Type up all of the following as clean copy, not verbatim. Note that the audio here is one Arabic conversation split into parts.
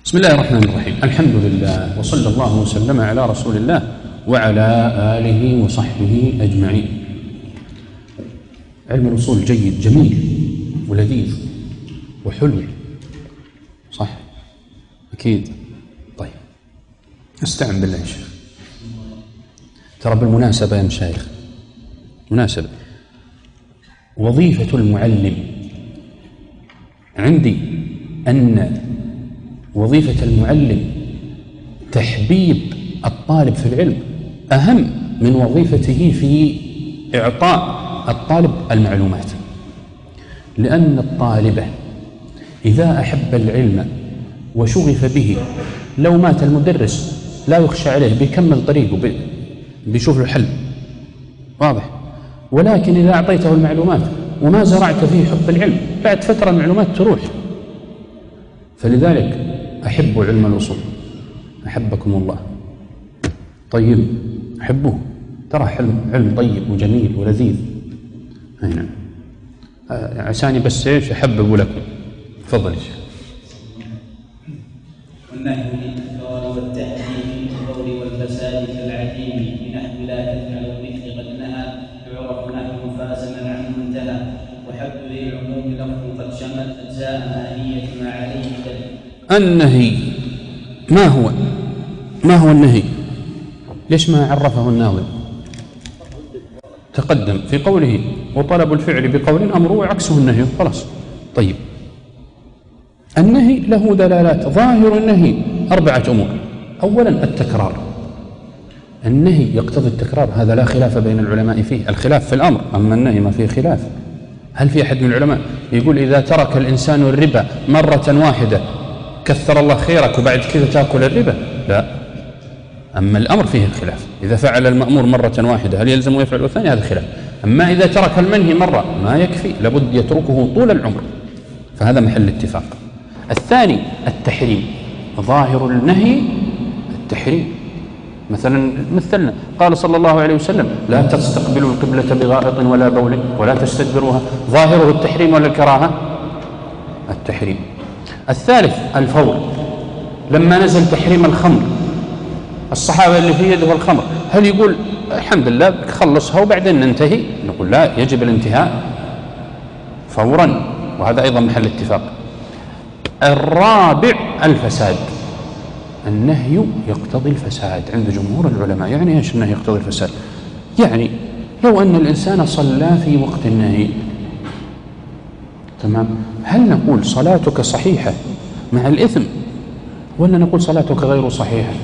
بسم الله الرحمن الرحيم. الحمد لله وصلى الله وسلم على رسول الله وعلى آله وصحبه أجمعين. علم الأصول جيد جميل ولذيذ وحلو، صح؟ أكيد. طيب استعن بالله يا شيخ. ترى بالمناسبة يا مشايخ، مناسبة وظيفة المعلم عندي أن وظيفة المعلم تحبيب الطالب في العلم أهم من وظيفته في إعطاء الطالب المعلومات، لأن الطالب إذا أحب العلم وشغف به لو مات المدرس لا يخشى عليه، بيكمل طريقه، بيشوف له حل، واضح. ولكن إذا أعطيته المعلومات وما زرعت فيه حب العلم بعد فترة المعلومات تروح. فلذلك أحبوا علم الأصول، أحبكم الله. طيب أحبوه، ترى علم طيب وجميل ولذيذ. هنا عشاني بس إيش أحببوا لكم. تفضل يا شيخ. والنهي للإنكار والتحريم بالقول والفساد كالعديم بنحو لا تفعل مثل قد نهى يعرف نحو فازما عنه انتهى. وحد ذي العموم لفظ قد شمل أجزاء ماهية ما عليه دل. النهي ما هو النهي؟ ليش ما عرفه الناظم؟ تقدم في قوله وطلب الفعل بقول أمره وعكسه النهي، خلاص. طيب النهي له دلالات. ظاهر النهي 4 أمور. أولا التكرار، النهي يقتضي التكرار، هذا لا خلاف بين العلماء فيه. الخلاف في الأمر، أما النهي ما فيه خلاف. هل في أحد من العلماء يقول إذا ترك الإنسان الربا مرة واحدة كثر الله خيرك وبعد كذا تأكل الربا؟ لا. أما الأمر فيه الخلاف، إذا فعل المأمور مرة واحدة هل يلزم يفعل الثاني؟ هذا خلاف. أما إذا ترك المنهي مرة ما يكفي، لابد يتركه طول العمر، فهذا محل اتفاق. الثاني التحريم، ظاهر النهي التحريم. مثلنا قال صلى الله عليه وسلم لا تستقبلوا القبلة بغائط ولا بول ولا تستدبروها، ظاهره التحريم ولا الكراهة؟ التحريم. الثالث الفور، لما نزل تحريم الخمر الصحابة اللي في يده الخمر هل يقول الحمد لله خلصها وبعدين ننتهي؟ نقول لا، يجب الانتهاء فورا، وهذا أيضا محل اتفاق. الرابع الفساد، النهي يقتضي الفساد عند جمهور العلماء. يعني ايش النهي يقتضي الفساد؟ يعني لو أن الإنسان صلى في وقت النهي، تمام، هل نقول صلاتك صحيحة مع الإثم ولا نقول صلاتك غير صحيحة؟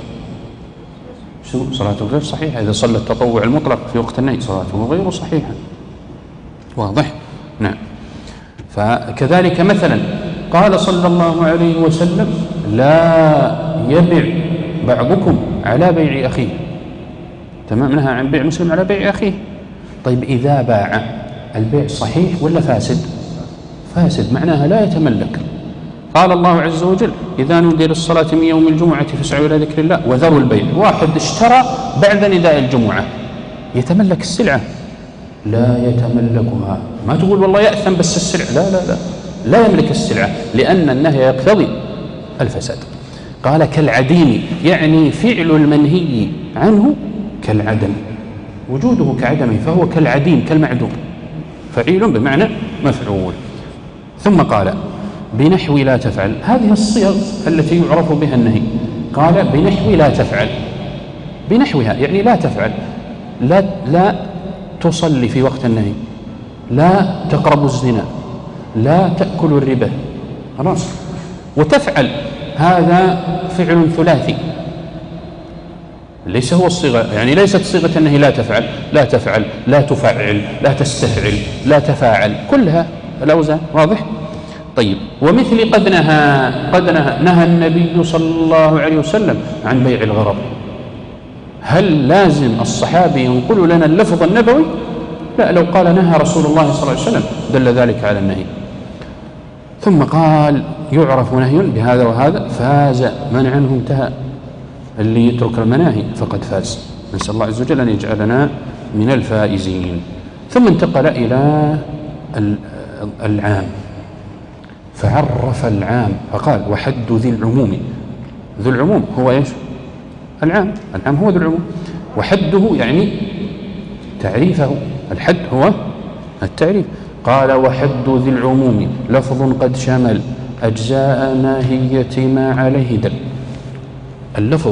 صلاتك غير صحيحة. إذا صلى التطوع المطلق في وقت النهي صلاته غير صحيحة، واضح؟ نعم. فكذلك مثلا قال صلى الله عليه وسلم لا يبيع بعضكم على بيع أخيه، تمام، نهى عن بيع مسلم على بيع أخيه. طيب إذا باع البيع صحيح ولا فاسد؟ فاسد، معناها لا يتملك. قال الله عز وجل إذا نودي للصلاة من يوم الجمعة فاسعوا إلى ذكر الله وذروا البيع. واحد اشترى بعد نداء الجمعة، يتملك السلعة؟ لا يتملكها. ما تقول والله يأثم بس السلعة، لا لا لا، لا يملك السلعة، لأن النهي يقتضي الفساد. قال كالعديم، يعني فعل المنهي عنه كالعدم، وجوده كعدمه، فهو كالعديم كالمعدوم، فعيل بمعنى مفعول. ثم قال بنحو لا تفعل، هذه الصيغ التي يعرف بها النهي. قال بنحو لا تفعل، بنحوها يعني لا تفعل، لا تصلي في وقت النهي، لا تقرب الزنا، لا تأكل الربا، خلاص. وتفعل هذا فعل ثلاثي، ليس هو الصيغة، يعني ليست صيغة النهي لا تفعل، لا تفعل، لا تفعل، لا تستفعل، لا تفاعل، كلها الأوزان، واضح؟ طيب ومثل قد نهى النبي صلى الله عليه وسلم عن بيع الغرض. هل لازم الصحابي ينقل لنا اللفظ النبوي؟ لا، لو قال نهى رسول الله صلى الله عليه وسلم دل ذلك على النهي. ثم قال يعرف نهي بهذا وهذا فاز من عنه انتهى، اللي يترك المناهي فقد فاز. نسأل الله عز وجل أن يجعلنا من الفائزين. ثم انتقل إلى العام، فعرف العام فقال وحد ذي العموم ذو العموم هو إيش؟ العام هو ذو العموم. وحده يعني تعريفه، الحد هو التعريف. قال وحد ذي العموم لفظ قد شمل أجزاء ماهية ما عليه دل. اللفظ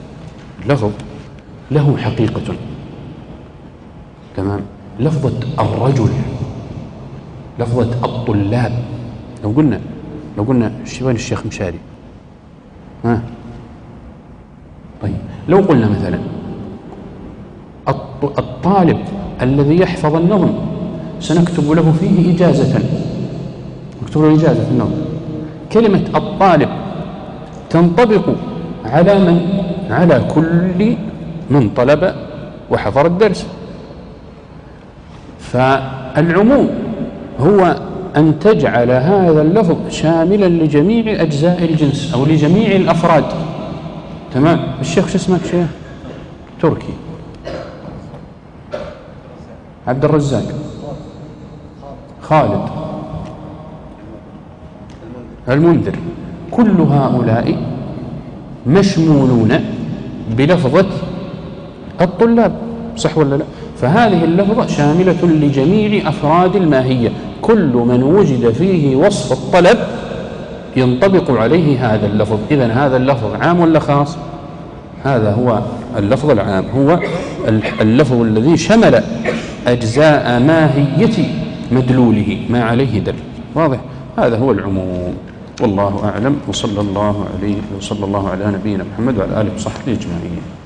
له حقيقة، تمام. لفظة الرجل، لفظة الطلاب، لو قلنا وين الشيخ مشاري؟ طيب لو قلنا مثلا الطالب الذي يحفظ النظم سنكتب له فيه إجازة، نكتب له إجازة في النظم. كلمة الطالب تنطبق على من؟ على كل من طلب وحضر الدرس. فالعموم هو أن تجعل هذا اللفظ شاملا لجميع أجزاء الجنس أو لجميع الأفراد، تمام. الشيخ شو اسمك شيخ؟ تركي عبد الرزاق، خالد، المنذر، كل هؤلاء مشمولون بلفظة الطلاب، صح ولا لا؟ فهذه اللفظة شاملة لجميع أفراد الماهية، كل من وجد فيه وصف الطلب ينطبق عليه هذا اللفظ. إذن هذا اللفظ عام ولا خاص؟ هذا هو اللفظ العام، هو اللفظ الذي شمل أجزاء ماهية مدلوله ما عليه دل. واضح؟ هذا هو العموم. والله أعلم، وصلى الله عليه وصلى الله على نبينا محمد وعلى آله وصحبه أجمعين.